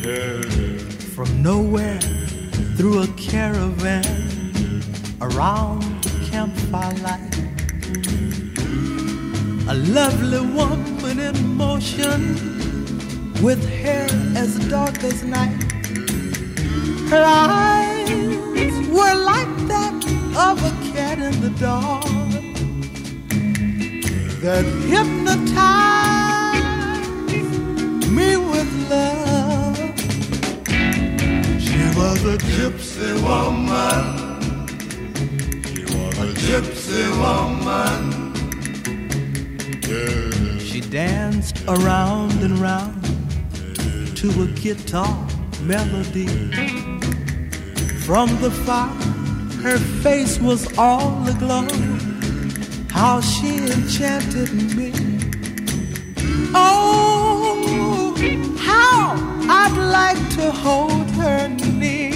From nowhere through a caravan around campfire light, a lovely woman in motion with hair as dark as night. Her eyes were like that of a cat in the dark that hypnotized me with love. She was a gypsy woman. She was a gypsy woman. Yeah. She danced around and round to a guitar melody. From the fire, her face was all aglow. How she enchanted me. Oh, how I'd like to hold